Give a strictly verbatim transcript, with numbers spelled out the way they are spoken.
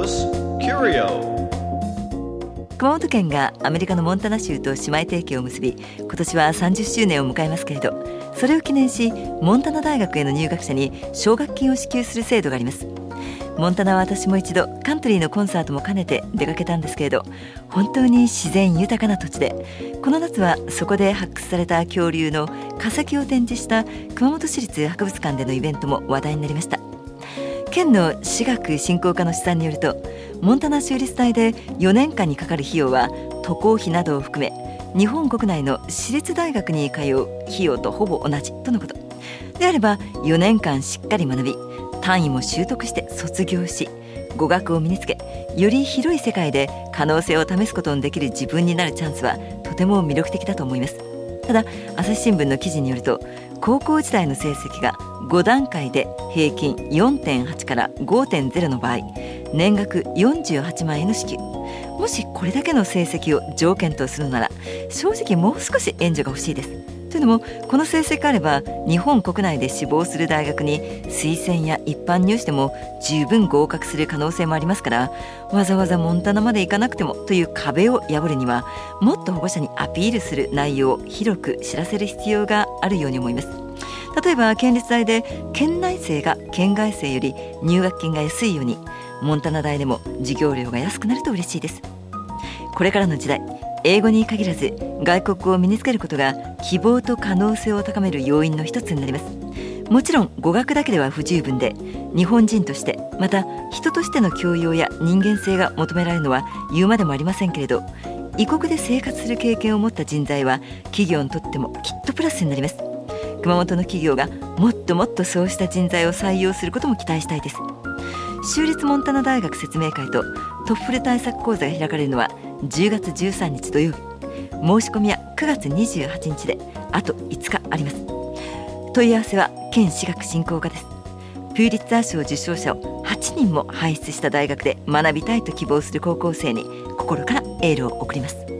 Campus Curio。 熊本県がアメリカのモンタナ州と姉妹提携を結び、今年はさんじゅっしゅうねんを迎えますけれど、それを記念しモンタナ大学への入学者に奨学金を支給する制度があります。モンタナは私も一度カントリーのコンサートも兼ねて出かけたんですけれど、本当に自然豊かな土地で、この夏はそこで発掘された恐竜の化石を展示した熊本市立博物館でのイベントも話題になりました。県の私学振興課の試算によると、モンタナ州立大でよねんかんにかかる費用は渡航費などを含め日本国内の私立大学に通う費用とほぼ同じとのこと。であればよねんかんしっかり学び、単位も習得して卒業し、語学を身につけ、より広い世界で可能性を試すことのできる自分になるチャンスはとても魅力的だと思います。ただ朝日新聞の記事によると、高校時代の成績がごだんかいで平均 よんてんはち から ごてんゼロ の場合、年額よんじゅうはちまんえんの支給。もしこれだけの成績を条件とするなら、正直もう少し援助が欲しいです。というのも、この成績があれば日本国内で志望する大学に推薦や一般入試でも十分合格する可能性もありますから、わざわざモンタナまで行かなくてもという壁を破るには、もっと保護者にアピールする内容を広く知らせる必要があるように思います。例えば県立大で県内生が県外生より入学金が安いように、モンタナ大でも授業料が安くなると嬉しいです。これからの時代、英語に限らず外国語を身につけることが希望と可能性を高める要因の一つになります。もちろん語学だけでは不十分で、日本人として、また人としての教養や人間性が求められるのは言うまでもありませんけれど、異国で生活する経験を持った人材は企業にとってもきっとプラスになります。熊本の企業がもっともっとそうした人材を採用することも期待したいです。州立モンタナ大学説明会とトッフル対策講座が開かれるのはじゅうがつじゅうさんにち土曜日。申し込みはくがつにじゅうはちにちであといつかあります。問い合わせは県私学振興課です。ピューリッツァー賞受賞者をはちにんも輩出した大学で学びたいと希望する高校生に心からエールを送ります。